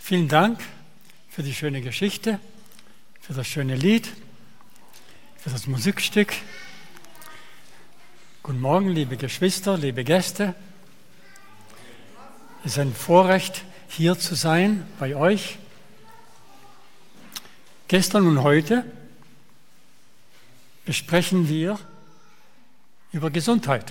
Vielen Dank für die schöne Geschichte, für das schöne Lied, für das Musikstück. Guten Morgen, liebe Geschwister, liebe Gäste. Es ist ein Vorrecht, hier zu sein bei euch. Gestern und heute besprechen wir über Gesundheit.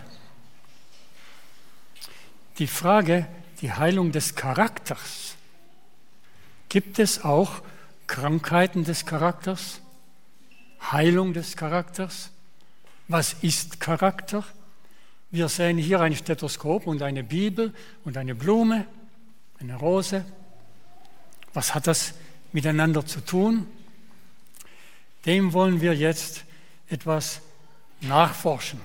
Die Frage, die Heilung des Charakters. Gibt es auch Krankheiten des Charakters? Heilung des Charakters? Was ist Charakter? Wir sehen hier ein Stethoskop und eine Bibel und eine Blume, eine Rose. Was hat das miteinander zu tun? Dem wollen wir jetzt etwas nachforschen.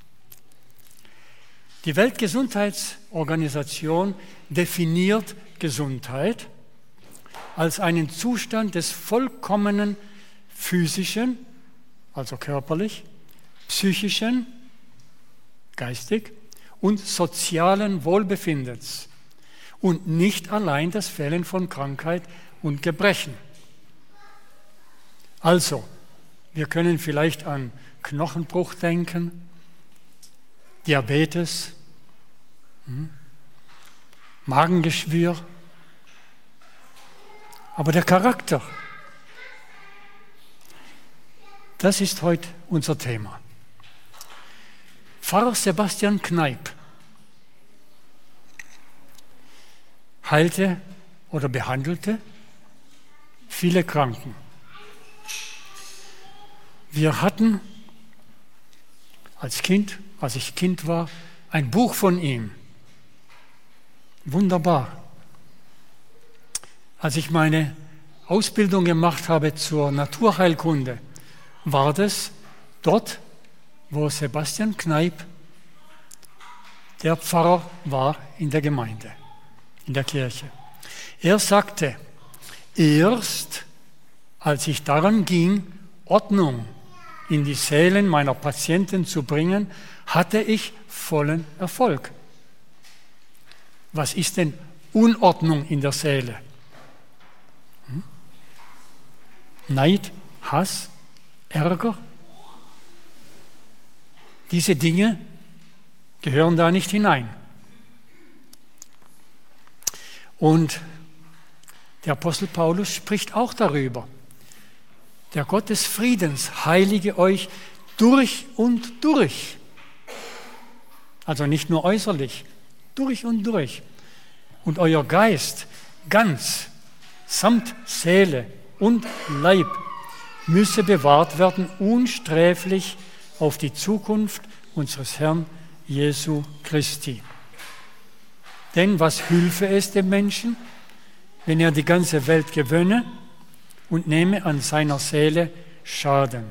Die Weltgesundheitsorganisation definiert Gesundheit als einen Zustand des vollkommenen physischen, also körperlich, psychischen, geistig und sozialen Wohlbefindens und nicht allein das Fehlen von Krankheit und Gebrechen. Also, wir können vielleicht an Knochenbruch denken, Diabetes, Magengeschwür, aber der Charakter, das ist heute unser Thema. Pfarrer Sebastian Kneipp heilte oder behandelte viele Kranken. Wir hatten als ich Kind war, ein Buch von ihm. Wunderbar. Als ich meine Ausbildung gemacht habe zur Naturheilkunde, war das dort, wo Sebastian Kneipp der Pfarrer war in der Gemeinde, in der Kirche. Er sagte, erst als ich daran ging, Ordnung in die Seelen meiner Patienten zu bringen, hatte ich vollen Erfolg. Was ist denn Unordnung in der Seele? Neid, Hass, Ärger? Diese Dinge gehören da nicht hinein. Und der Apostel Paulus spricht auch darüber. Der Gott des Friedens heilige euch durch und durch. Also nicht nur äußerlich, durch und durch. Und euer Geist ganz, samt Seele und Leib, müsse bewahrt werden, unsträflich auf die Zukunft unseres Herrn Jesu Christi. Denn was hülfe es dem Menschen, wenn er die ganze Welt gewönne und nehme an seiner Seele Schaden?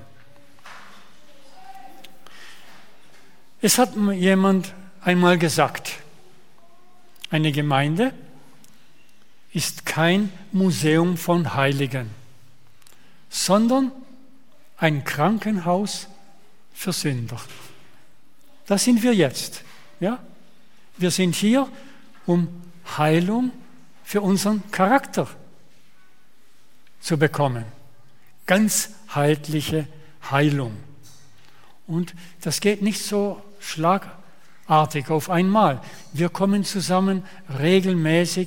Es hat jemand einmal gesagt, eine Gemeinde ist kein Museum von Heiligen, sondern ein Krankenhaus für Sünder. Das sind wir jetzt. Ja? Wir sind hier, um Heilung für unseren Charakter zu bekommen. Ganzheitliche Heilung. Und das geht nicht so schlagartig auf einmal. Wir kommen zusammen regelmäßig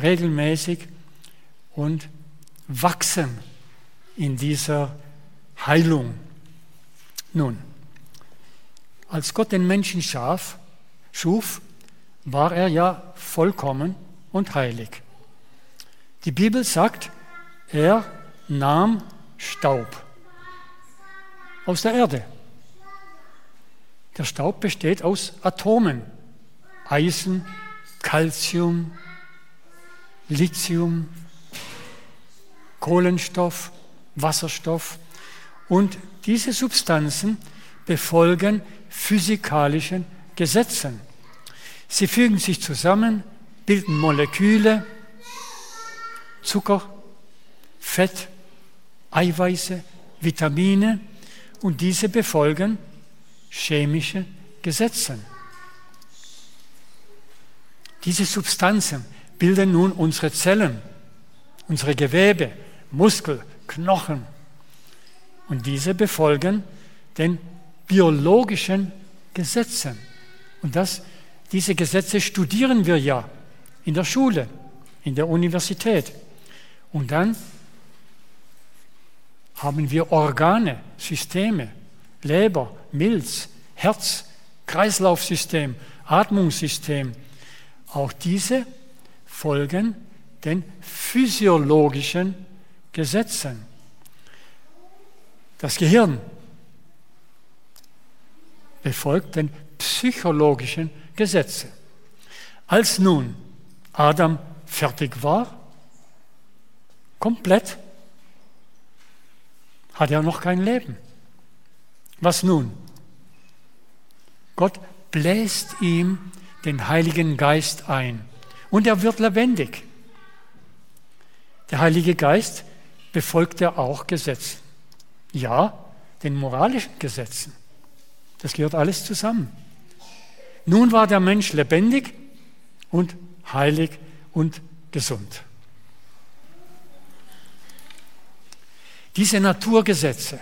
und wachsen in dieser Heilung. Nun, als Gott den Menschen schuf, war er ja vollkommen und heilig. Die Bibel sagt, er nahm Staub aus der Erde. Der Staub besteht aus Atomen, Eisen, Calcium, Lithium, Kohlenstoff, Wasserstoff. Und diese Substanzen befolgen physikalischen Gesetzen. Sie fügen sich zusammen, bilden Moleküle, Zucker, Fett, Eiweiße, Vitamine und diese befolgen chemische Gesetze. Diese Substanzen bilden nun unsere Zellen. unsere Gewebe, Muskel, Knochen. Und diese befolgen den biologischen Gesetzen. Und diese Gesetze studieren wir ja in der Schule, in der Universität. Und dann haben wir Organe, Systeme, Leber, Milz, Herz, Kreislaufsystem, Atmungssystem. Auch diese folgen den physiologischen Gesetzen. Das Gehirn befolgt den psychologischen Gesetzen. Als nun Adam fertig war, komplett, hat er noch kein Leben. Was nun? Gott bläst ihm den Heiligen Geist ein und er wird lebendig. Der Heilige Geist befolgt er auch Gesetzen. Ja, den moralischen Gesetzen. Das gehört alles zusammen. Nun war der Mensch lebendig und heilig und gesund. Diese Naturgesetze,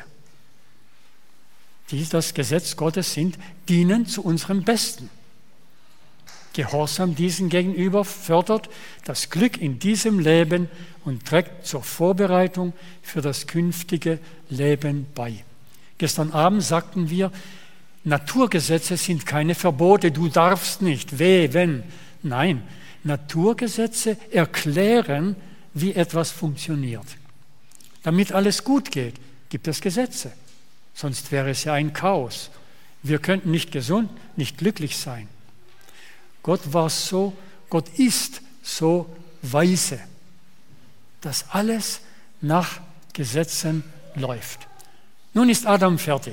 die das Gesetz Gottes sind, dienen zu unserem Besten. Gehorsam diesen gegenüber fördert das Glück in diesem Leben und trägt zur Vorbereitung für das künftige Leben bei. Gestern Abend sagten wir, Naturgesetze sind keine Verbote, du darfst nicht, wenn. Nein, Naturgesetze erklären, wie etwas funktioniert. Damit alles gut geht, gibt es Gesetze. Sonst wäre es ja ein Chaos. Wir könnten nicht gesund, nicht glücklich sein. Gott ist so weise, dass alles nach Gesetzen läuft. Nun ist Adam fertig.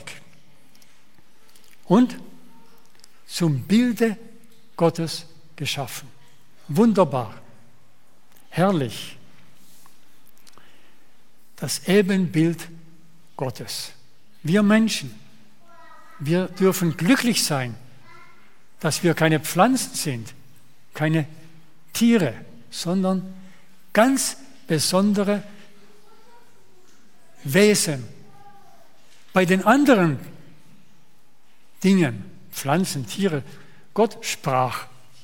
Und zum Bilde Gottes geschaffen. Wunderbar, herrlich. Das Ebenbild Gottes. Wir Menschen, wir dürfen glücklich sein, dass wir keine Pflanzen sind, keine Tiere, sondern ganz besondere Wesen. Bei den anderen Dingen, Pflanzen, Tiere, Gott sprach.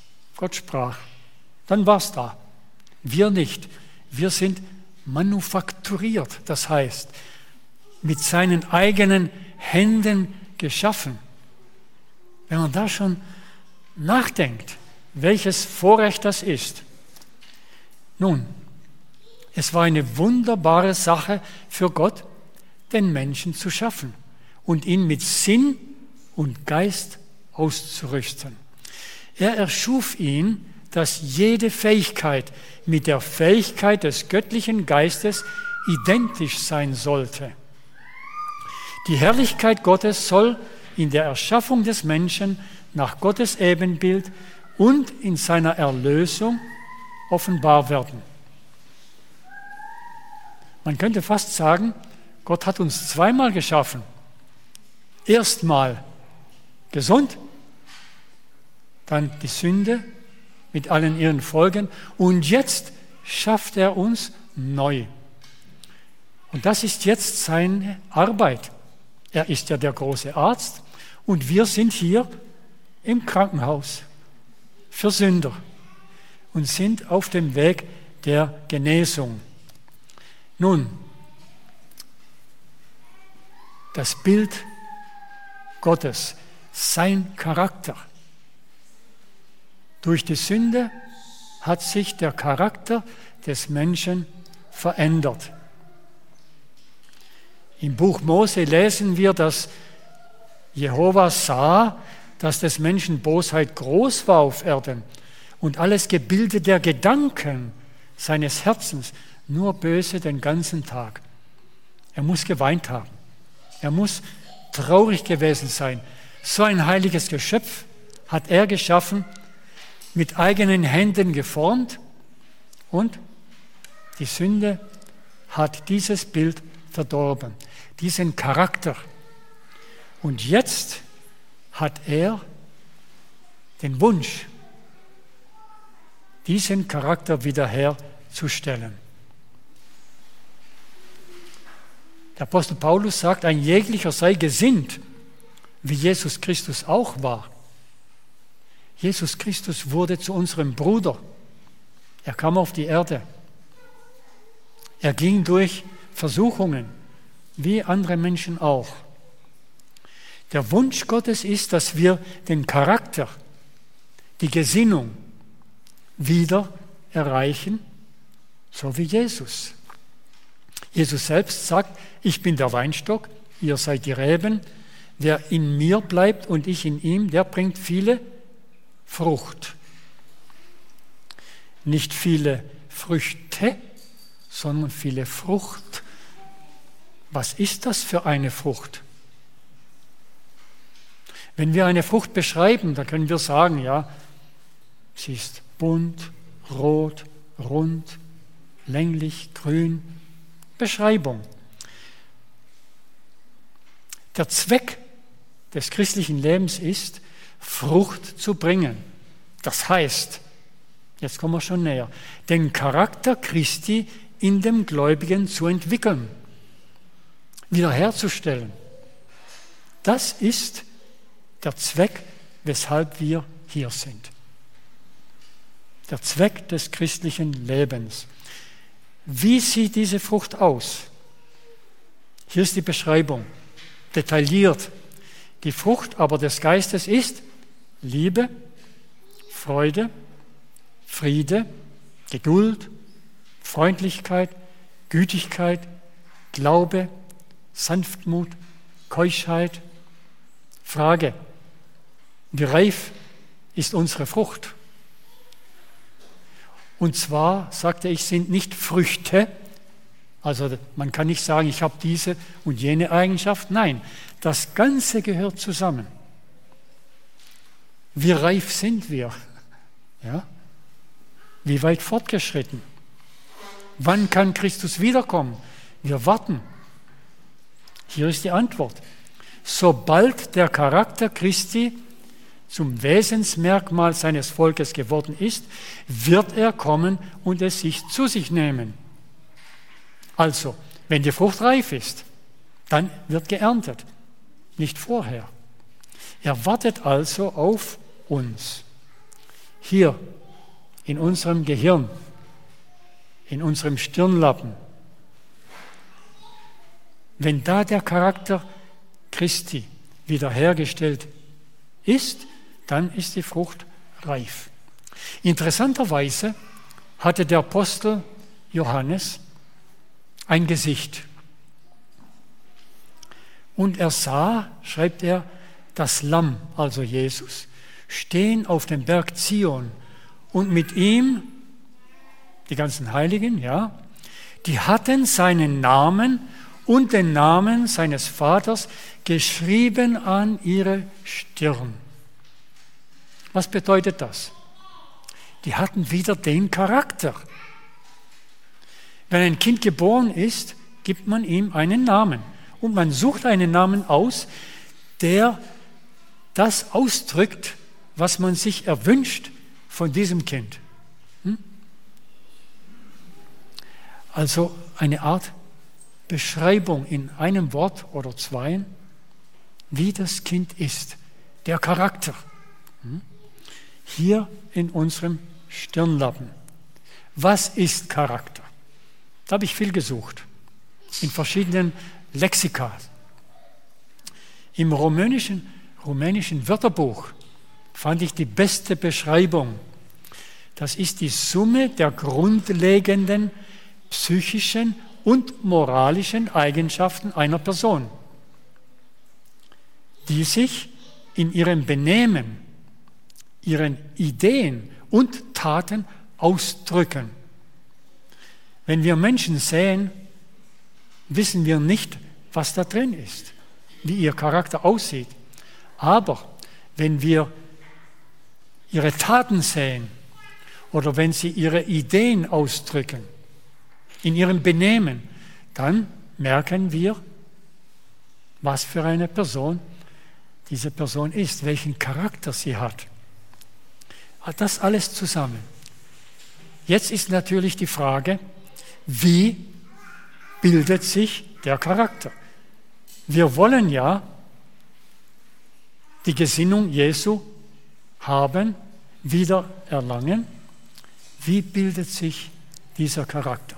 Dann war es da. Wir nicht. Wir sind manufakturiert, das heißt, mit seinen eigenen Händen geschaffen. Wenn man da schon nachdenkt, welches Vorrecht das ist. Nun, es war eine wunderbare Sache für Gott, den Menschen zu schaffen und ihn mit Sinn und Geist auszurüsten. Er erschuf ihn, dass jede Fähigkeit mit der Fähigkeit des göttlichen Geistes identisch sein sollte. Die Herrlichkeit Gottes soll in der Erschaffung des Menschen nach Gottes Ebenbild und in seiner Erlösung offenbar werden. Man könnte fast sagen, Gott hat uns zweimal geschaffen. Erstmal gesund, dann die Sünde mit allen ihren Folgen und jetzt schafft er uns neu. Und das ist jetzt seine Arbeit. Er ist ja der große Arzt und wir sind hier im Krankenhaus für Sünder und sind auf dem Weg der Genesung. Nun, das Bild Gottes, sein Charakter. Durch die Sünde hat sich der Charakter des Menschen verändert. Im Buch Mose lesen wir, dass Jehova sah, dass des Menschen Bosheit groß war auf Erden und alles Gebilde der Gedanken seines Herzens nur böse den ganzen Tag. Er muss geweint haben. Er muss traurig gewesen sein. So ein heiliges Geschöpf hat er geschaffen, mit eigenen Händen geformt und die Sünde hat dieses Bild verdorben, diesen Charakter. Und jetzt hat er den Wunsch, diesen Charakter wiederherzustellen. Der Apostel Paulus sagt, ein jeglicher sei gesinnt, wie Jesus Christus auch war. Jesus Christus wurde zu unserem Bruder. Er kam auf die Erde. Er ging durch Versuchungen, wie andere Menschen auch. Der Wunsch Gottes ist, dass wir den Charakter, die Gesinnung wieder erreichen, so wie Jesus. Jesus selbst sagt, ich bin der Weinstock, ihr seid die Reben. Wer in mir bleibt und ich in ihm, der bringt viele Frucht. Nicht viele Früchte, sondern viele Frucht. Was ist das für eine Frucht? Wenn wir eine Frucht beschreiben, dann können wir sagen, ja, sie ist bunt, rot, rund, länglich, grün. Beschreibung. Der Zweck des christlichen Lebens ist, Frucht zu bringen. Das heißt, jetzt kommen wir schon näher, den Charakter Christi in dem Gläubigen zu entwickeln, wiederherzustellen. Das ist der Zweck, weshalb wir hier sind. Der Zweck des christlichen Lebens. Wie sieht diese Frucht aus? Hier ist die Beschreibung, detailliert. Die Frucht aber des Geistes ist Liebe, Freude, Friede, Geduld, Freundlichkeit, Gütigkeit, Glaube, Sanftmut, Keuschheit. Frage, wie reif ist unsere Frucht? Und zwar, sagte ich, sind nicht Früchte, also man kann nicht sagen, ich habe diese und jene Eigenschaft. Nein, das Ganze gehört zusammen. Wie reif sind wir? Ja? Wie weit fortgeschritten? Wann kann Christus wiederkommen? Wir warten. Hier ist die Antwort. Sobald der Charakter Christi zum Wesensmerkmal seines Volkes geworden ist, wird er kommen und es zu sich nehmen. Also, wenn die Frucht reif ist, dann wird geerntet, nicht vorher. Er wartet also auf uns. Hier in unserem Gehirn, in unserem Stirnlappen. Wenn da der Charakter Christi wiederhergestellt ist, dann ist die Frucht reif. Interessanterweise hatte der Apostel Johannes ein Gesicht. Und er sah, schreibt er, das Lamm, also Jesus, stehen auf dem Berg Zion und mit ihm, die ganzen Heiligen, ja, die hatten seinen Namen und den Namen seines Vaters geschrieben an ihre Stirn. Was bedeutet das? Die hatten wieder den Charakter. Wenn ein Kind geboren ist, gibt man ihm einen Namen. Und man sucht einen Namen aus, der das ausdrückt, was man sich erwünscht von diesem Kind. Also eine Art Beschreibung in einem Wort oder zweien, wie das Kind ist, der Charakter. Hier in unserem Stirnlappen. Was ist Charakter? Da habe ich viel gesucht, in verschiedenen Lexika. Im rumänischen Wörterbuch fand ich die beste Beschreibung. Das ist die Summe der grundlegenden psychischen und moralischen Eigenschaften einer Person, die sich in ihrem Benehmen, ihren Ideen und Taten ausdrücken. Wenn wir Menschen sehen, wissen wir nicht, was da drin ist, wie ihr Charakter aussieht. Aber wenn wir ihre Taten sehen oder wenn sie ihre Ideen ausdrücken, in ihrem Benehmen, dann merken wir, was für eine Person diese Person ist, welchen Charakter sie hat. Das alles zusammen. Jetzt ist natürlich die Frage, wie bildet sich der Charakter. Wir wollen ja die Gesinnung Jesu haben, wieder erlangen. Wie bildet sich dieser Charakter?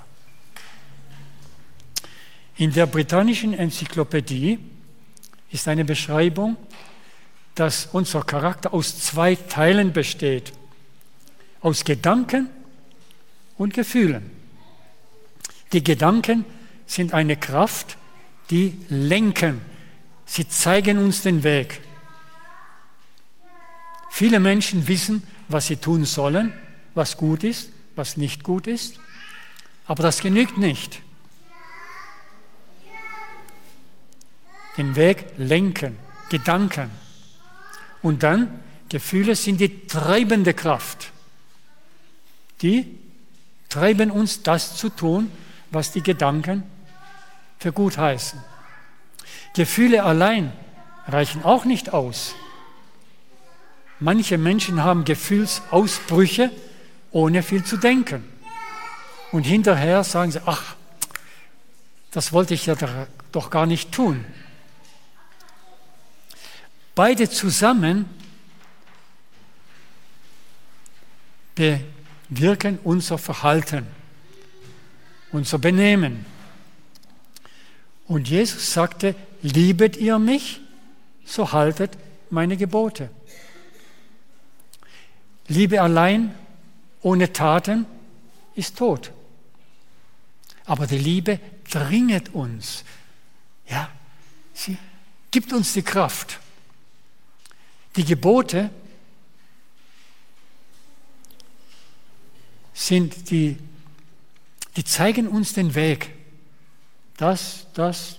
In der britannischen Enzyklopädie ist eine Beschreibung, dass unser Charakter aus 2 Teilen besteht, aus Gedanken und Gefühlen. Die Gedanken sind eine Kraft, die lenken. Sie zeigen uns den Weg. Viele Menschen wissen, was sie tun sollen, was gut ist, was nicht gut ist, aber das genügt nicht. Den Weg lenken, Gedanken. Und dann, Gefühle sind die treibende Kraft. Die treiben uns, das zu tun, was die Gedanken für gut heißen. Gefühle allein reichen auch nicht aus. Manche Menschen haben Gefühlsausbrüche, ohne viel zu denken. Und hinterher sagen sie, ach, das wollte ich ja doch gar nicht tun. Beide zusammen bewirken unser Verhalten, unser Benehmen. Und Jesus sagte, liebet ihr mich, so haltet meine Gebote. Liebe allein ohne Taten ist tot. Aber die Liebe dringt uns. Ja, sie gibt uns die Kraft. Die Gebote sind die zeigen uns den Weg. Das.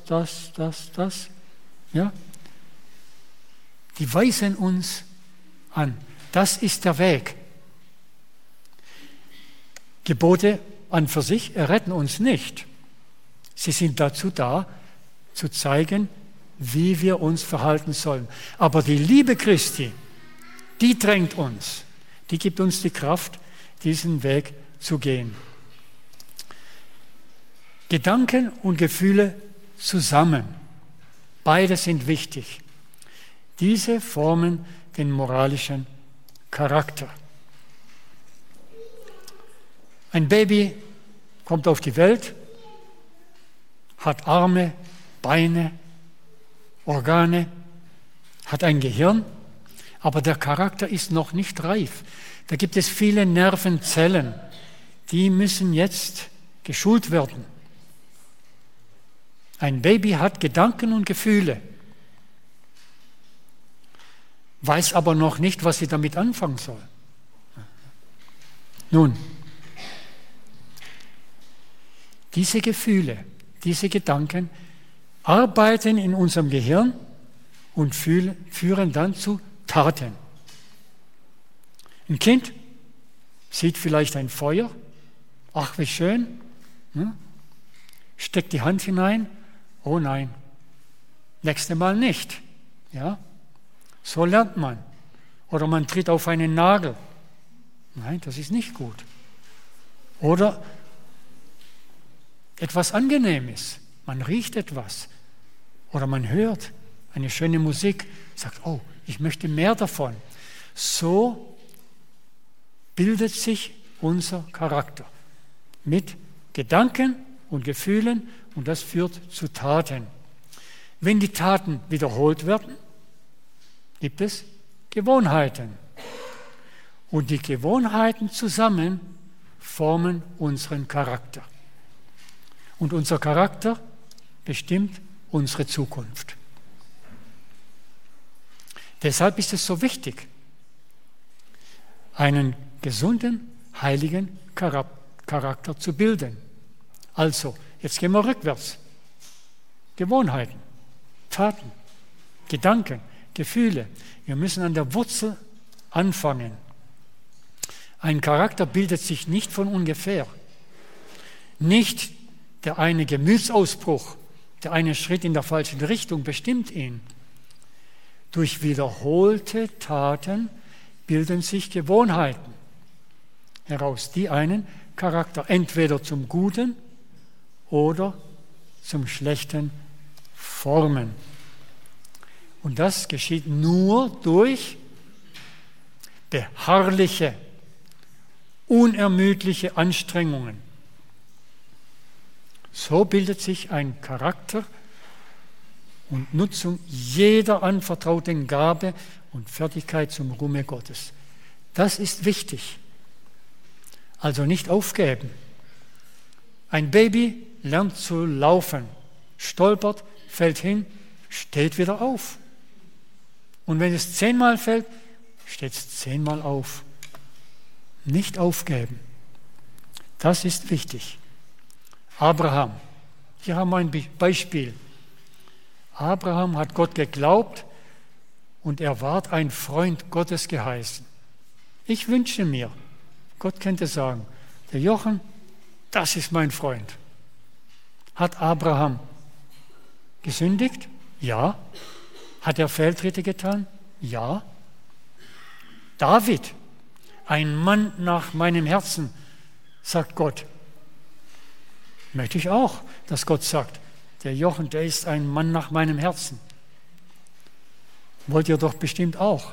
Ja? Die weisen uns an. Das ist der Weg. Gebote an für sich erretten uns nicht. Sie sind dazu da, zu zeigen, wie wir uns verhalten sollen. Aber die Liebe Christi, die drängt uns. Die gibt uns die Kraft, diesen Weg zu gehen. Gedanken und Gefühle zusammen. Beide sind wichtig. Diese formen den moralischen Charakter. Ein Baby kommt auf die Welt, hat Arme, Beine, Organe, hat ein Gehirn, aber der Charakter ist noch nicht reif. Da gibt es viele Nervenzellen, die müssen jetzt geschult werden. Ein Baby hat Gedanken und Gefühle, weiß aber noch nicht, was sie damit anfangen soll. Nun, diese Gefühle, diese Gedanken arbeiten in unserem Gehirn und führen dann zu Taten. Ein Kind sieht vielleicht ein Feuer, ach wie schön, steckt die Hand hinein, oh nein, nächstes Mal nicht. Ja? So lernt man. Oder man tritt auf einen Nagel. Nein, das ist nicht gut. Oder etwas Angenehmes. Man riecht etwas. Oder man hört eine schöne Musik, sagt, oh, ich möchte mehr davon. So bildet sich unser Charakter mit Gedanken und Gefühlen und das führt zu Taten. Wenn die Taten wiederholt werden, gibt es Gewohnheiten. Und die Gewohnheiten zusammen formen unseren Charakter. Und unser Charakter bestimmt unsere Zukunft. Deshalb ist es so wichtig, einen gesunden, heiligen Charakter zu bilden. Also, jetzt gehen wir rückwärts. Gewohnheiten, Taten, Gedanken, Gefühle. Wir müssen an der Wurzel anfangen. Ein Charakter bildet sich nicht von ungefähr. Nicht der eine Gemütsausbruch, der eine Schritt in der falschen Richtung bestimmt ihn. Durch wiederholte Taten bilden sich Gewohnheiten heraus, die einen Charakter entweder zum Guten oder zum Schlechten formen. Und das geschieht nur durch beharrliche, unermüdliche Anstrengungen. So bildet sich ein Charakter und Nutzung jeder anvertrauten Gabe und Fertigkeit zum Ruhme Gottes. Das ist wichtig. Also nicht aufgeben. Ein Baby lernt zu laufen, stolpert, fällt hin, steht wieder auf. Und wenn es 10-mal fällt, steht es 10-mal auf. Nicht aufgeben. Das ist wichtig. Abraham. Hier haben wir ein Beispiel. Abraham hat Gott geglaubt und er ward ein Freund Gottes geheißen. Ich wünsche mir, Gott könnte sagen, der Jochen, das ist mein Freund. Hat Abraham gesündigt? Ja. Hat er Fehltritte getan? Ja. David, ein Mann nach meinem Herzen, sagt Gott. Möchte ich auch, dass Gott sagt, der Jochen, der ist ein Mann nach meinem Herzen. Wollt ihr doch bestimmt auch.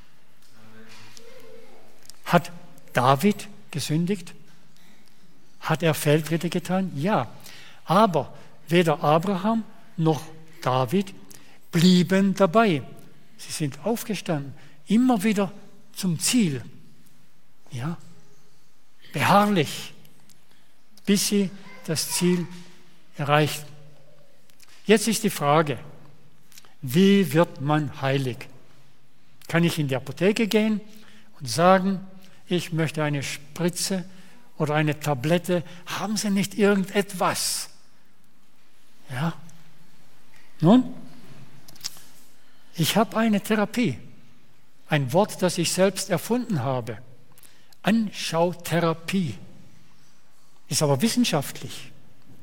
Hat David gesündigt? Hat er Fehltritte getan? Ja. Aber weder Abraham noch David blieben dabei. Sie sind aufgestanden, immer wieder zum Ziel. Ja. Beharrlich, bis sie das Ziel erreichten. Jetzt ist die Frage, wie wird man heilig? Kann ich in die Apotheke gehen und sagen, ich möchte eine Spritze oder eine Tablette, haben Sie nicht irgendetwas? Ja. Nun, ich habe eine Therapie, ein Wort, das ich selbst erfunden habe. Anschautherapie. Ist aber wissenschaftlich.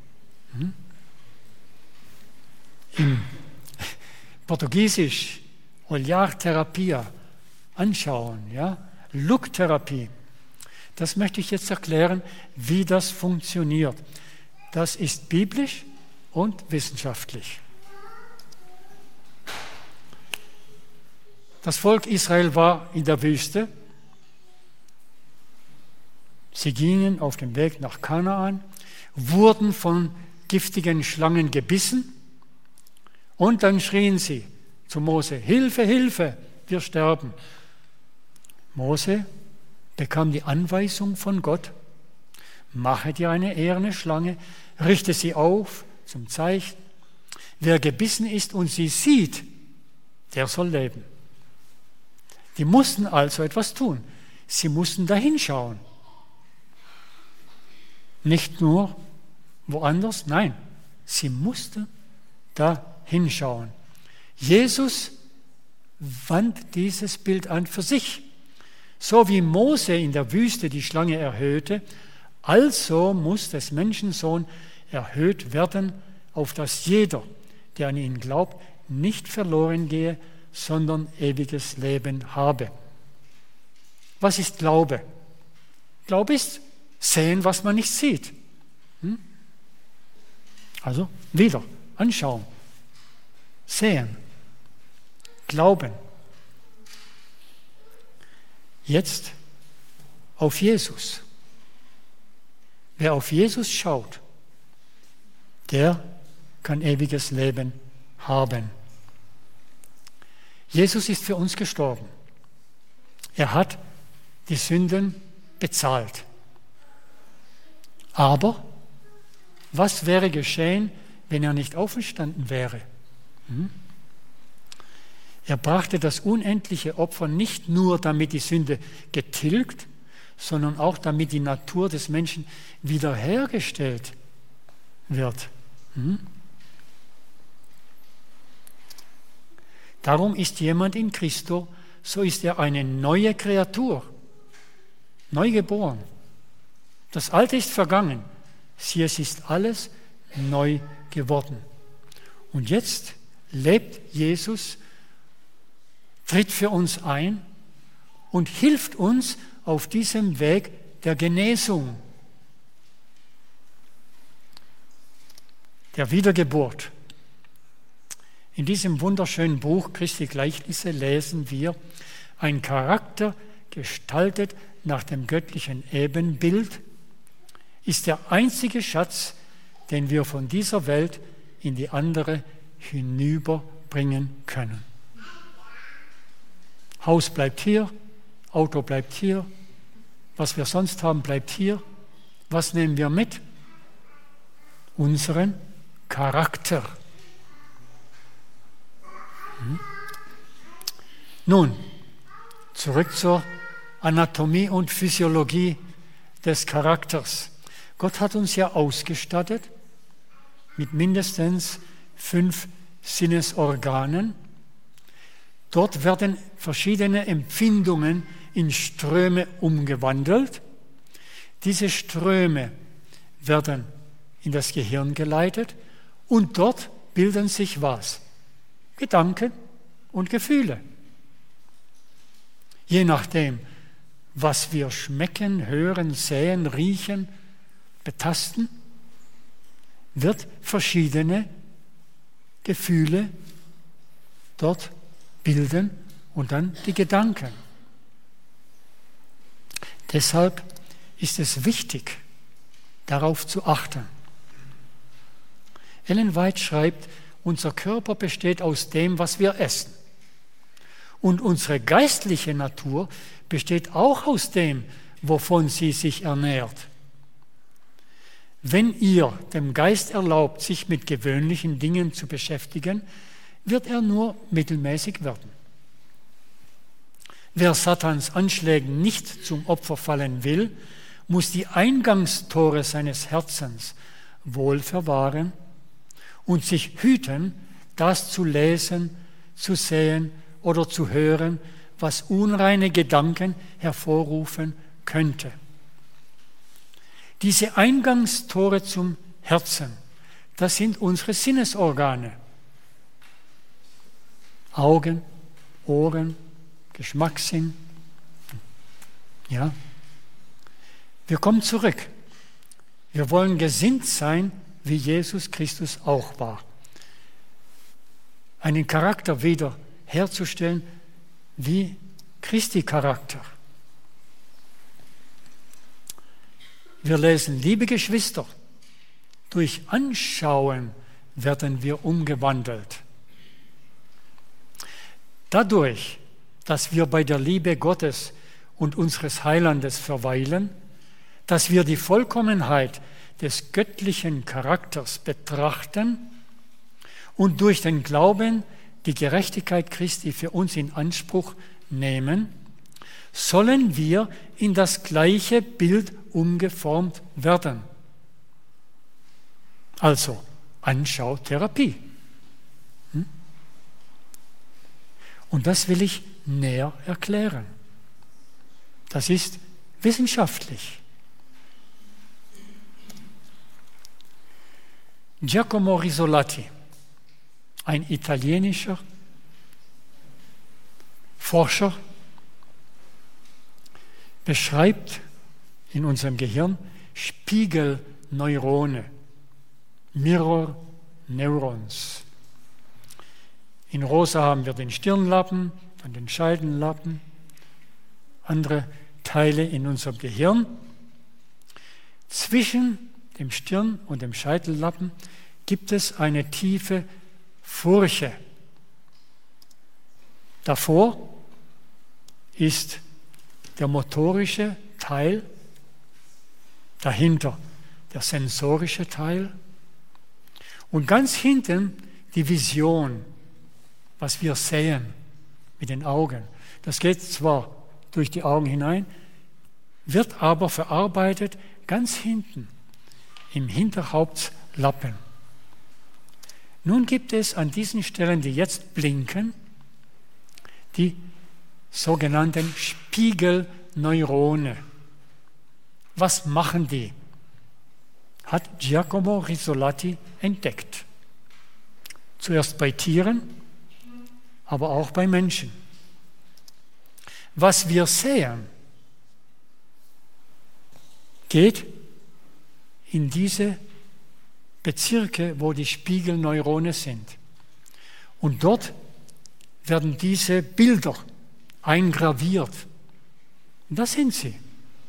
Im Portugiesisch olhar therapia, anschauen, ja, Look-Therapie. Das möchte ich jetzt erklären, wie das funktioniert. Das ist biblisch und wissenschaftlich. Das Volk Israel war in der Wüste. Sie gingen auf dem Weg nach Kanaan, wurden von giftigen Schlangen gebissen und dann schrien sie zu Mose, Hilfe, Hilfe, wir sterben. Mose bekam die Anweisung von Gott, mache dir eine eherne Schlange, richte sie auf zum Zeichen. Wer gebissen ist und sie sieht, der soll leben. Die mussten also etwas tun. Sie mussten da hinschauen. Nicht nur woanders, nein, sie mussten da hinschauen. Jesus wandte dieses Bild an für sich. So wie Mose in der Wüste die Schlange erhöhte, also muss des Menschensohn erhöht werden, auf dass jeder, der an ihn glaubt, nicht verloren gehe, sondern ewiges Leben habe. Was ist Glaube? Glaube ist sehen, was man nicht sieht. Also wieder anschauen, sehen, glauben. Jetzt auf Jesus. Wer auf Jesus schaut, der kann ewiges Leben haben. Jesus ist für uns gestorben. Er hat die Sünden bezahlt. Aber was wäre geschehen, wenn er nicht auferstanden wäre? Er brachte das unendliche Opfer nicht nur, damit die Sünde getilgt, sondern auch, damit die Natur des Menschen wiederhergestellt wird. Darum ist jemand in Christo, so ist er eine neue Kreatur, neu geboren. Das Alte ist vergangen, siehe, es ist alles neu geworden. Und jetzt lebt Jesus, tritt für uns ein und hilft uns auf diesem Weg der Genesung. der Wiedergeburt. In diesem wunderschönen Buch Christi Gleichnisse lesen wir, ein Charakter gestaltet nach dem göttlichen Ebenbild ist der einzige Schatz, den wir von dieser Welt in die andere hinüberbringen können. Haus bleibt hier, Auto bleibt hier, was wir sonst haben, bleibt hier. Was nehmen wir mit? Unseren Charakter. Nun, zurück zur Anatomie und Physiologie des Charakters. Gott hat uns ja ausgestattet mit mindestens 5 Sinnesorganen. Dort werden verschiedene Empfindungen in Ströme umgewandelt. Diese Ströme werden in das Gehirn geleitet und dort bilden sich was? Gedanken und Gefühle. Je nachdem, was wir schmecken, hören, sehen, riechen, betasten, wird verschiedene Gefühle dort bilden und dann die Gedanken. Deshalb ist es wichtig, darauf zu achten. Ellen White schreibt, unser Körper besteht aus dem, was wir essen. Und unsere geistliche Natur besteht auch aus dem, wovon sie sich ernährt. Wenn ihr dem Geist erlaubt, sich mit gewöhnlichen Dingen zu beschäftigen, wird er nur mittelmäßig werden. Wer Satans Anschlägen nicht zum Opfer fallen will, muss die Eingangstore seines Herzens wohl verwahren und sich hüten, das zu lesen, zu sehen oder zu hören, was unreine Gedanken hervorrufen könnte. Diese Eingangstore zum Herzen, das sind unsere Sinnesorgane. Augen, Ohren, Geschmackssinn. Ja. Wir kommen zurück. Wir wollen gesinnt sein, wie Jesus Christus auch war. Einen Charakter wieder herzustellen wie Christi Charakter. Wir lesen, liebe Geschwister, durch Anschauen werden wir umgewandelt. Dadurch, dass wir bei der Liebe Gottes und unseres Heilandes verweilen, dass wir die Vollkommenheit des göttlichen Charakters betrachten und durch den Glauben die Gerechtigkeit Christi für uns in Anspruch nehmen, sollen wir in das gleiche Bild umgeformt werden. Also Anschautherapie. Und das will ich näher erklären. Das ist wissenschaftlich. Giacomo Risolati, ein italienischer Forscher, beschreibt in unserem Gehirn Spiegelneurone, Mirror Neurons. In rosa haben wir den Stirnlappen, dann den Scheidenlappen, andere Teile in unserem Gehirn. Zwischen dem Stirn- und dem Scheitellappen gibt es eine tiefe Furche. Davor ist der motorische Teil, dahinter der sensorische Teil und ganz hinten die Vision, was wir sehen mit den Augen. Das geht zwar durch die Augen hinein, wird aber verarbeitet ganz hinten im Hinterhauptslappen. Nun gibt es an diesen Stellen, die jetzt blinken, die sogenannten Spiegelneurone. Was machen die? Hat Giacomo Risolati entdeckt. Zuerst bei Tieren, aber auch bei Menschen. Was wir sehen, geht in diese Bezirke, wo die Spiegelneurone sind. Und dort werden diese Bilder eingraviert. Und das sind sie.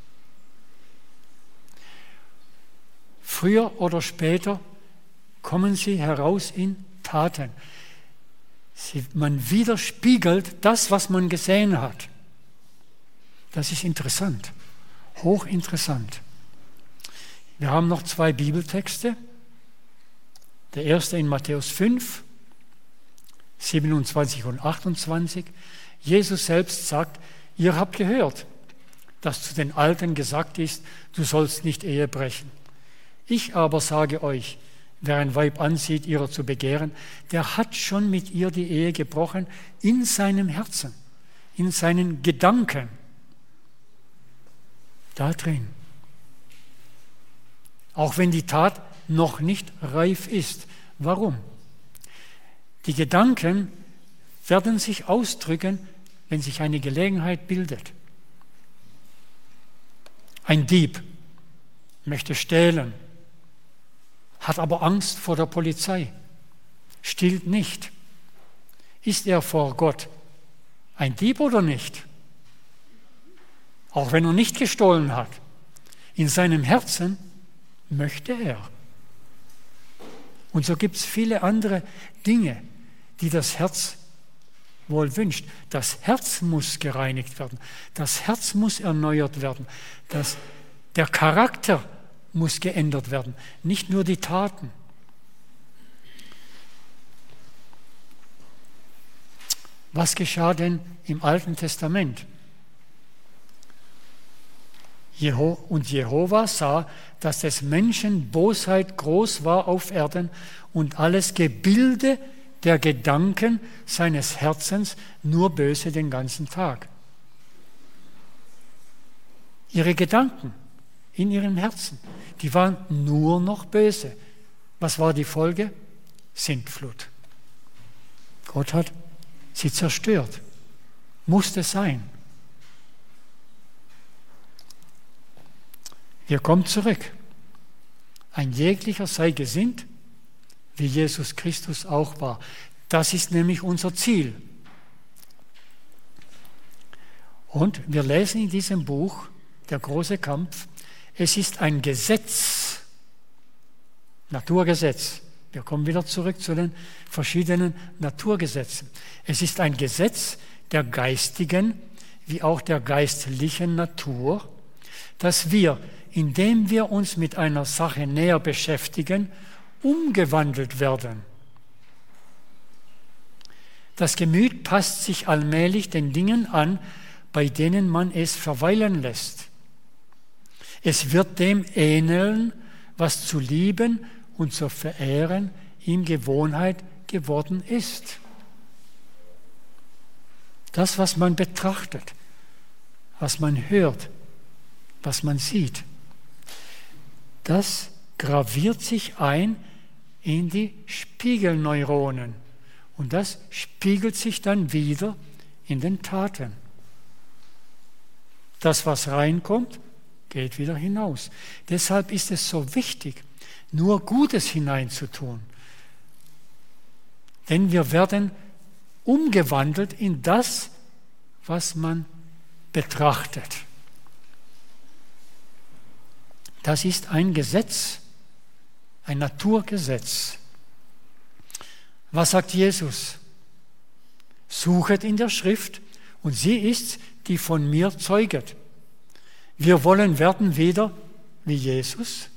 Früher oder später kommen sie heraus in Taten. Man widerspiegelt das, was man gesehen hat. Das ist interessant, hochinteressant. Wir haben noch 2 Bibeltexte. Der erste in Matthäus 5, 27 und 28. Jesus selbst sagt, ihr habt gehört, dass zu den Alten gesagt ist, du sollst nicht Ehe brechen. Ich aber sage euch, wer ein Weib ansieht, ihrer zu begehren, der hat schon mit ihr die Ehe gebrochen in seinem Herzen, in seinen Gedanken. Da drin. Auch wenn die Tat noch nicht reif ist. Warum? Die Gedanken werden sich ausdrücken, wenn sich eine Gelegenheit bildet. Ein Dieb möchte stehlen, hat aber Angst vor der Polizei, stiehlt nicht. Ist er vor Gott ein Dieb oder nicht? Auch wenn er nicht gestohlen hat. In seinem Herzen möchte er. Und so gibt es viele andere Dinge, die das Herz wohl wünscht. Das Herz muss gereinigt werden. Das Herz muss erneuert werden. Der Charakter muss geändert werden, nicht nur die Taten. Was geschah denn im Alten Testament? Und Jehova sah, dass des Menschen Bosheit groß war auf Erden und alles Gebilde der Gedanken seines Herzens nur böse den ganzen Tag. Ihre Gedanken in ihrem Herzen, die waren nur noch böse. Was war die Folge? Sintflut. Gott hat sie zerstört. Musste sein. Wir kommen zurück. Ein jeglicher sei gesinnt, wie Jesus Christus auch war. Das ist nämlich unser Ziel. Und wir lesen in diesem Buch, der große Kampf, es ist ein Gesetz, Naturgesetz. Wir kommen wieder zurück zu den verschiedenen Naturgesetzen. Es ist ein Gesetz der geistigen wie auch der geistlichen Natur, dass wir, indem wir uns mit einer Sache näher beschäftigen, umgewandelt werden. Das Gemüt passt sich allmählich den Dingen an, bei denen man es verweilen lässt. Es wird dem ähneln, was zu lieben und zu verehren ihm Gewohnheit geworden ist. Das, was man betrachtet, was man hört, was man sieht, das graviert sich ein in die Spiegelneuronen und das spiegelt sich dann wieder in den Taten. Das, was reinkommt, geht wieder hinaus. Deshalb ist es so wichtig, nur Gutes hineinzutun. Denn wir werden umgewandelt in das, was man betrachtet. Das ist ein Gesetz, ein Naturgesetz. Was sagt Jesus? Suchet in der Schrift und sie ist, die von mir zeuget. Wir wollen werden wieder wie Jesus.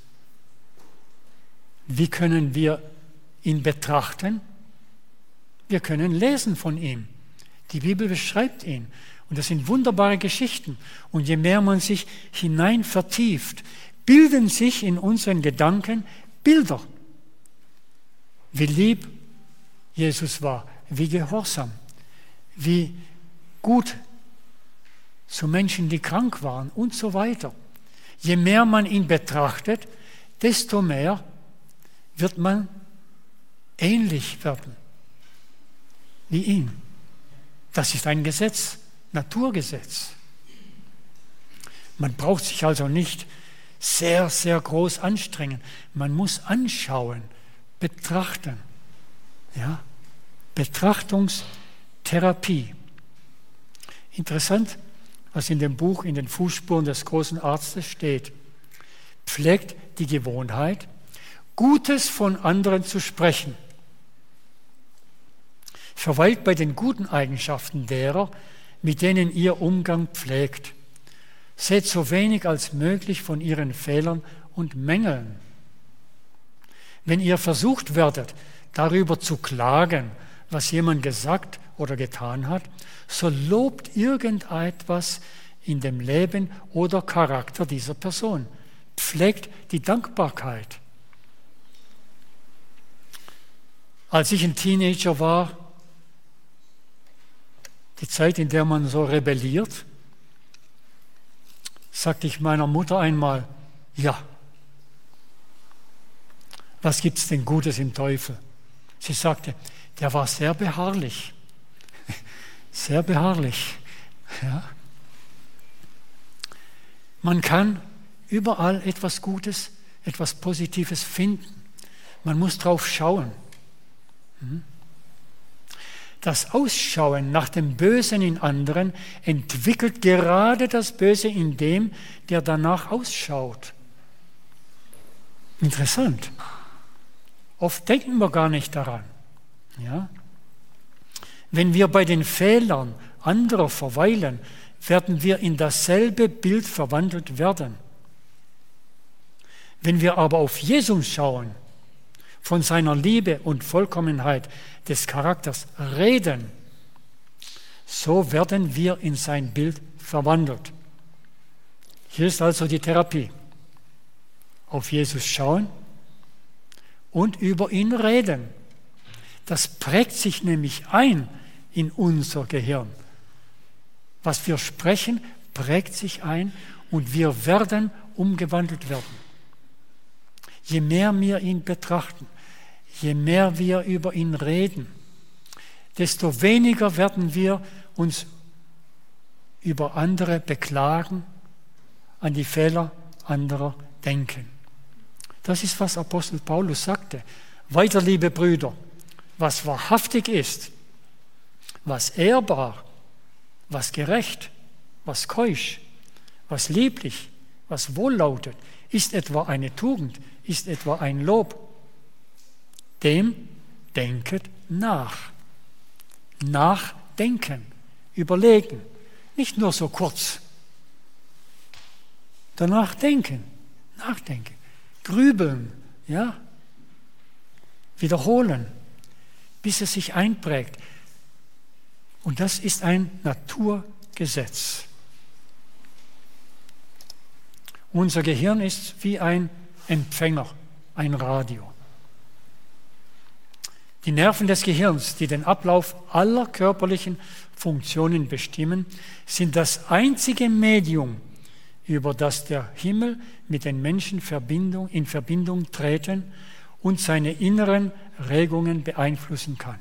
Wie können wir ihn betrachten? Wir können lesen von ihm. Die Bibel beschreibt ihn. Und das sind wunderbare Geschichten. Und je mehr man sich hinein vertieft, bilden sich in unseren Gedanken Bilder. Wie lieb Jesus war, wie gehorsam, wie gut zu Menschen, die krank waren und so weiter. Je mehr man ihn betrachtet, desto mehr wird man ähnlich werden wie ihn. Das ist ein Gesetz, Naturgesetz. Man braucht sich also nicht sehr, sehr groß anstrengen. Man muss anschauen, betrachten. Ja? Betrachtungstherapie. Interessant, was in dem Buch In den Fußspuren des großen Arztes steht. Pflegt die Gewohnheit, Gutes von anderen zu sprechen. Verweilt bei den guten Eigenschaften derer, mit denen ihr Umgang pflegt. Seht so wenig als möglich von ihren Fehlern und Mängeln. Wenn ihr versucht werdet, darüber zu klagen, was jemand gesagt oder getan hat, so lobt irgendetwas in dem Leben oder Charakter dieser Person. Pflegt die Dankbarkeit. Als ich ein Teenager war, die Zeit, in der man so rebelliert, sagte ich meiner Mutter einmal, ja, was gibt es denn Gutes im Teufel? Sie sagte, der war sehr beharrlich. Sehr beharrlich. Ja. Man kann überall etwas Gutes, etwas Positives finden. Man muss drauf schauen. Das Ausschauen nach dem Bösen in anderen entwickelt gerade das Böse in dem, der danach ausschaut. Interessant. Oft denken wir gar nicht daran. Ja? Wenn wir bei den Fehlern anderer verweilen, werden wir in dasselbe Bild verwandelt werden. Wenn wir aber auf Jesus schauen, von seiner Liebe und Vollkommenheit des Charakters reden, so werden wir in sein Bild verwandelt. Hier ist also die Therapie. Auf Jesus schauen und über ihn reden. Das prägt sich nämlich ein in unser Gehirn. Was wir sprechen, prägt sich ein und wir werden umgewandelt werden. Je mehr wir ihn betrachten, je mehr wir über ihn reden, desto weniger werden wir uns über andere beklagen, an die Fehler anderer denken. Das ist, was Apostel Paulus sagte. Weiter, liebe Brüder, was wahrhaftig ist, was ehrbar, was gerecht, was keusch, was lieblich, was wohllautet, ist etwa eine Tugend, ist etwa ein Lob. Dem denket nach. Nachdenken, überlegen, nicht nur so kurz. Danach denken, nachdenken, grübeln, ja, wiederholen, bis es sich einprägt. Und das ist ein Naturgesetz. Unser Gehirn ist wie ein Empfänger, ein Radio. Die Nerven des Gehirns, die den Ablauf aller körperlichen Funktionen bestimmen, sind das einzige Medium, über das der Himmel mit den Menschen in Verbindung treten und seine inneren Regungen beeinflussen kann.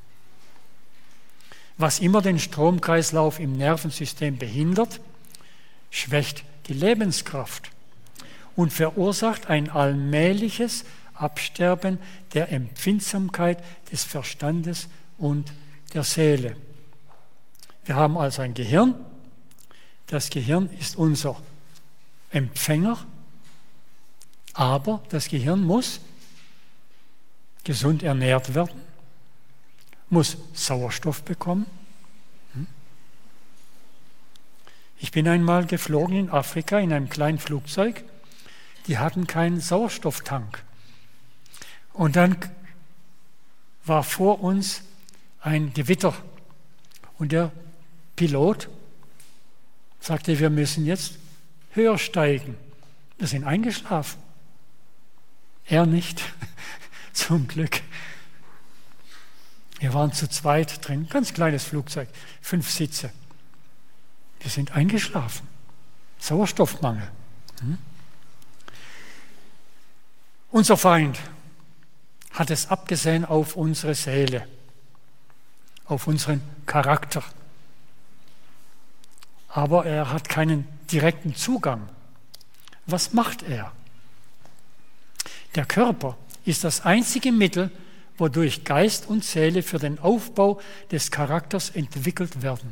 Was immer den Stromkreislauf im Nervensystem behindert, schwächt die Lebenskraft und verursacht ein allmähliches Absterben der Empfindsamkeit des Verstandes und der Seele. Wir haben also ein Gehirn. Das Gehirn ist unser Empfänger, aber das Gehirn muss gesund ernährt werden, muss Sauerstoff bekommen. Ich bin einmal geflogen in Afrika in einem kleinen Flugzeug. Die hatten keinen Sauerstofftank. Und dann war vor uns ein Gewitter. Und der Pilot sagte, wir müssen jetzt höher steigen. Wir sind eingeschlafen. Er nicht, zum Glück. Wir waren zu zweit drin, ganz kleines Flugzeug, 5 Sitze. Wir sind eingeschlafen. Sauerstoffmangel. Unser Feind hat es abgesehen auf unsere Seele, auf unseren Charakter. Aber er hat keinen direkten Zugang, Was macht er? Der Körper ist das einzige Mittel, wodurch Geist und Seele für den Aufbau des Charakters entwickelt werden.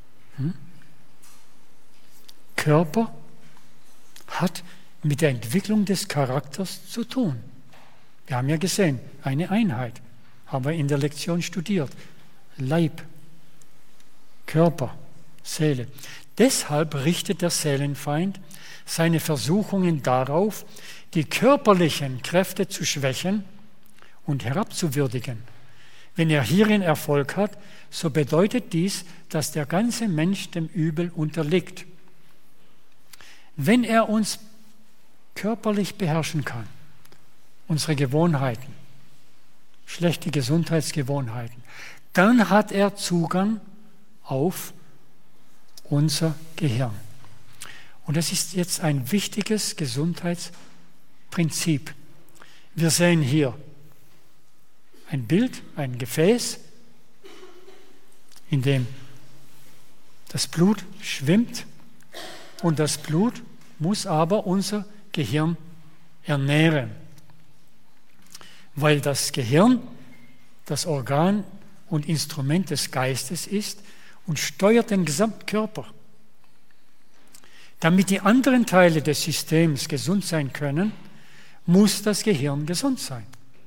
Körper hat mit der Entwicklung des Charakters zu tun. Wir haben ja gesehen, eine Einheit, haben wir in der Lektion studiert. Leib, Körper, Seele. Deshalb richtet der Seelenfeind seine Versuchungen darauf, die körperlichen Kräfte zu schwächen und herabzuwürdigen. Wenn er hierin Erfolg hat, so bedeutet dies, dass der ganze Mensch dem Übel unterliegt. Wenn er uns körperlich beherrschen kann, unsere Gewohnheiten, schlechte Gesundheitsgewohnheiten, dann hat er Zugang auf unser Gehirn. Und das ist jetzt ein wichtiges Gesundheitsprinzip. Wir sehen hier ein Bild, ein Gefäß, in dem das Blut schwimmt, und das Blut muss aber unser Gehirn ernähren, weil das Gehirn das Organ und Instrument des Geistes ist und steuert den gesamten Körper. Damit die anderen Teile des Systems gesund sein können, muss das Gehirn gesund sein.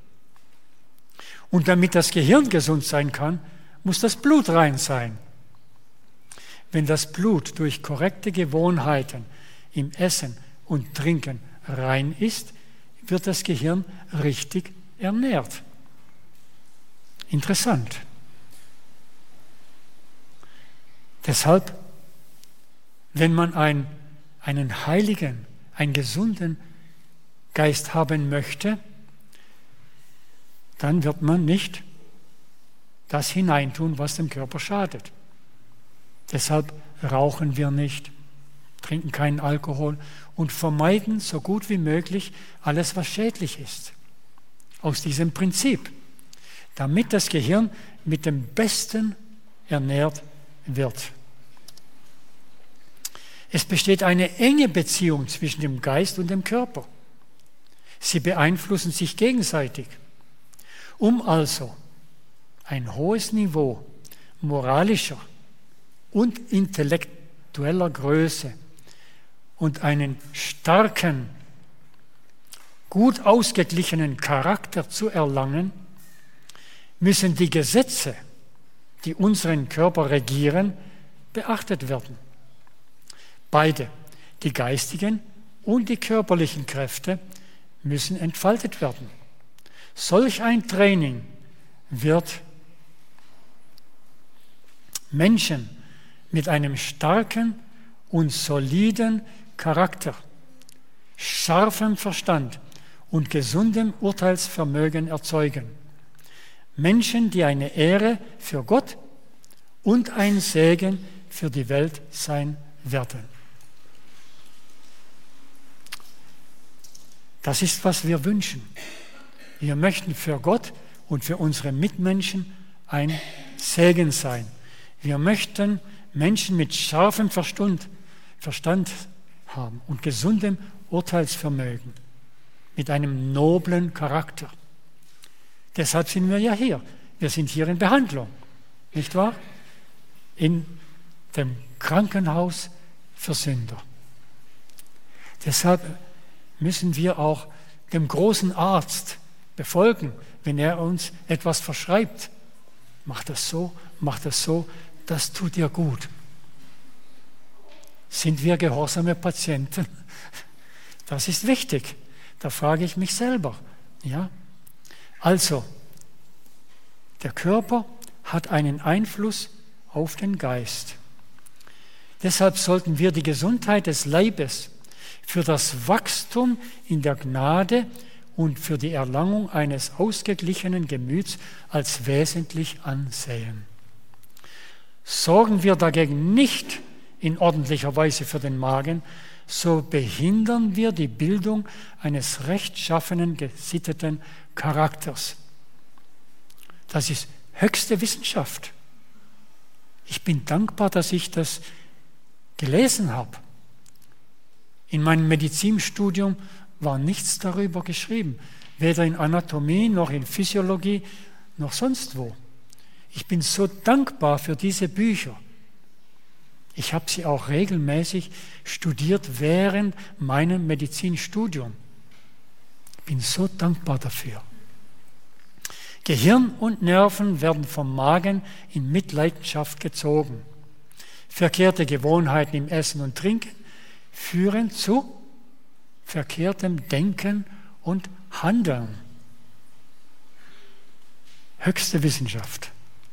Und damit das Gehirn gesund sein kann, muss das Blut rein sein. Wenn das Blut durch korrekte Gewohnheiten im Essen und Trinken rein ist, wird das Gehirn richtig ernährt. Interessant. Deshalb, wenn man einen heiligen, einen gesunden Geist haben möchte, dann wird man nicht das hineintun, was dem Körper schadet. Deshalb rauchen wir nicht, trinken keinen Alkohol und vermeiden so gut wie möglich alles, was schädlich ist. Aus diesem Prinzip, damit das Gehirn mit dem Besten ernährt wird. Es besteht eine enge Beziehung zwischen dem Geist und dem Körper. Sie beeinflussen sich gegenseitig. Um also ein hohes Niveau moralischer und intellektueller Größe und einen starken, gut ausgeglichenen Charakter zu erlangen, müssen die Gesetze, die unseren Körper regieren, beachtet werden. Beide, die geistigen und die körperlichen Kräfte, müssen entfaltet werden. Solch ein Training wird Menschen mit einem starken und soliden Charakter, scharfem Verstand und gesundem Urteilsvermögen erzeugen. Menschen, die eine Ehre für Gott und ein Segen für die Welt sein werden. Das ist, was wir wünschen. Wir möchten für Gott und für unsere Mitmenschen ein Segen sein. Wir möchten Menschen mit scharfem Verstand haben und gesundem Urteilsvermögen, mit einem noblen Charakter. Deshalb sind wir ja hier. Wir sind hier in Behandlung, nicht wahr? In dem Krankenhaus für Sünder. Deshalb müssen wir auch dem großen Arzt befolgen, wenn er uns etwas verschreibt. Mach das so, das tut dir gut. Sind wir gehorsame Patienten? Das ist wichtig. Da frage ich mich selber. Ja? Also, der Körper hat einen Einfluss auf den Geist. Deshalb sollten wir die Gesundheit des Leibes für das Wachstum in der Gnade und für die Erlangung eines ausgeglichenen Gemüts als wesentlich ansehen. Sorgen wir dagegen nicht in ordentlicher Weise für den Magen, so behindern wir die Bildung eines rechtschaffenen, gesitteten Charakters. Das ist höchste Wissenschaft. Ich bin dankbar, dass ich das gelesen habe In meinem Medizinstudium war nichts darüber geschrieben, weder in Anatomie noch in Physiologie noch sonst wo. Ich bin so dankbar für diese Bücher. Ich habe sie auch regelmäßig studiert während meinem Medizinstudium. Ich bin so dankbar dafür. Gehirn und Nerven werden vom Magen in Mitleidenschaft gezogen. Verkehrte Gewohnheiten im Essen und Trinken führen zu verkehrtem Denken und Handeln. Höchste Wissenschaft.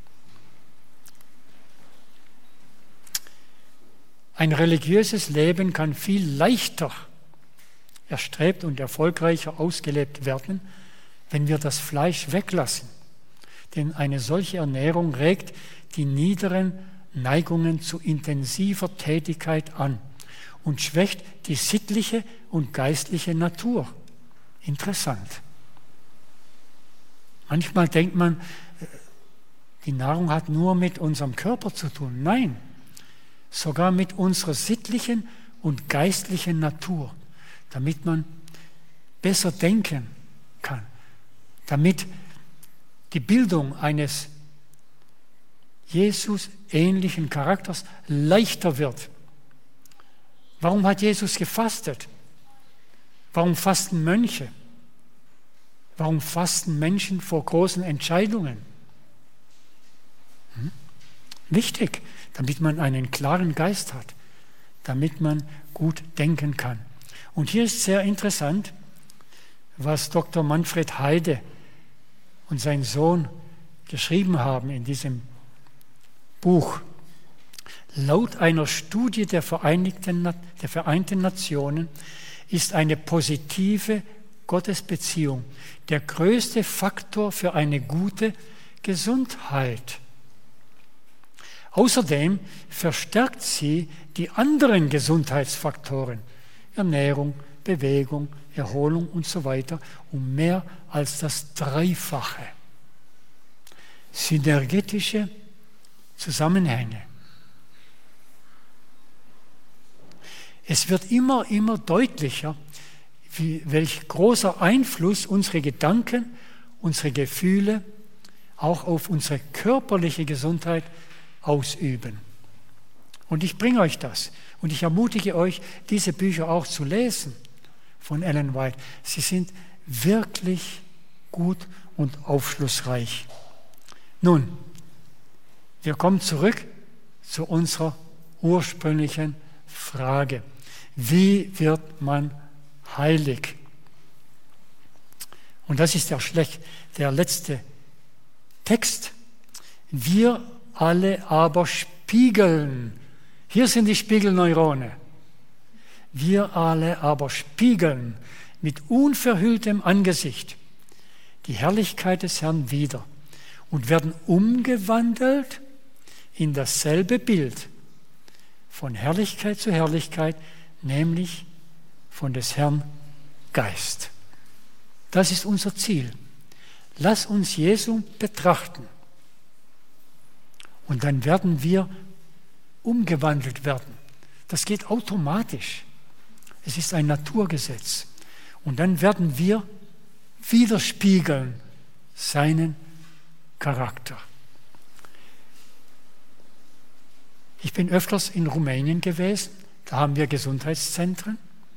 Ein religiöses Leben kann viel leichter erstrebt und erfolgreicher ausgelebt werden, wenn wir das Fleisch weglassen. Denn eine solche Ernährung regt die niederen Neigungen zu intensiver Tätigkeit an und schwächt die sittliche und geistliche Natur. Interessant. Manchmal denkt man, die Nahrung hat nur mit unserem Körper zu tun. Nein, sogar mit unserer sittlichen und geistlichen Natur, damit man besser denken kann, damit die Bildung eines Jesus-ähnlichen Charakters leichter wird. Warum hat Jesus gefastet? Warum fasten Mönche? Warum fasten Menschen vor großen Entscheidungen? Wichtig, damit man einen klaren Geist hat, damit man gut denken kann. Und hier ist sehr interessant, was Dr. Manfred Heide und sein Sohn geschrieben haben in diesem Buch. Laut einer Studie der Vereinten Nationen ist eine positive Gottesbeziehung der größte Faktor für eine gute Gesundheit. Außerdem verstärkt sie die anderen Gesundheitsfaktoren, Ernährung, Bewegung, Erholung und so weiter, um mehr als das Dreifache. Synergetische Zusammenhänge. Es wird immer deutlicher, welch großer Einfluss unsere Gedanken, unsere Gefühle auch auf unsere körperliche Gesundheit ausüben. Und ich bringe euch das. Und ich ermutige euch, diese Bücher auch zu lesen von Ellen White. Sie sind wirklich gut und aufschlussreich. Nun, wir kommen zurück zu unserer ursprünglichen Frage. Wie wird man heilig? Und das ist der letzte Text. Wir alle aber spiegeln. Hier sind die Spiegelneurone. Wir alle aber spiegeln mit unverhülltem Angesicht die Herrlichkeit des Herrn wider und werden umgewandelt in dasselbe Bild von Herrlichkeit zu Herrlichkeit, nämlich von des Herrn Geist. Das ist unser Ziel. Lass uns Jesu betrachten. Und dann werden wir umgewandelt werden. Das geht automatisch. Es ist ein Naturgesetz. Und dann werden wir widerspiegeln seinen Charakter. Ich bin öfters in Rumänien gewesen. Da haben wir Gesundheitszentren.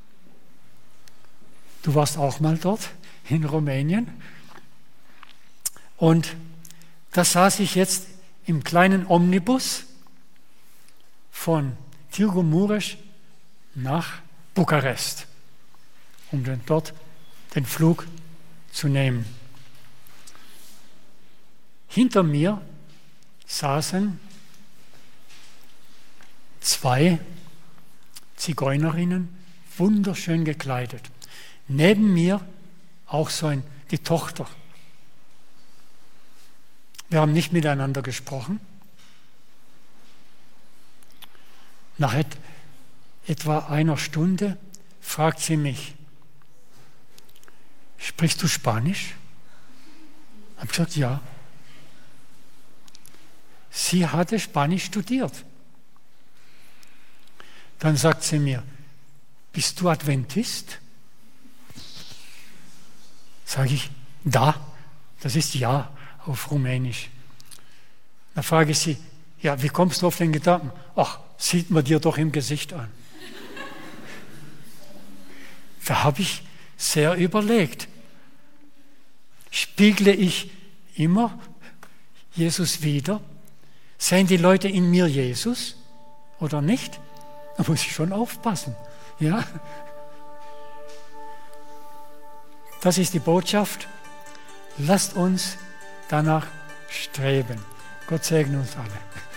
Du warst auch mal dort in Rumänien. Und da saß ich jetzt im kleinen Omnibus von Târgu Mureș nach Bukarest, um dann dort den Flug zu nehmen. Hinter mir saßen 2 Zigeunerinnen, wunderschön gekleidet. Neben mir auch die Tochter. Wir haben nicht miteinander gesprochen. Nach etwa einer Stunde fragt sie mich, sprichst du Spanisch? Ich habe gesagt, ja. Sie hatte Spanisch studiert. Dann sagt sie mir, bist du Adventist? Sage ich, da, das ist ja auf Rumänisch. Dann frage ich sie, ja, wie kommst du auf den Gedanken? Ach, sieht man dir doch im Gesicht an. Da habe ich sehr überlegt. Spiegle ich immer Jesus wider? Sehen die Leute in mir Jesus oder nicht? Da muss ich schon aufpassen. Ja? Das ist die Botschaft. Lasst uns danach streben. Gott segne uns alle.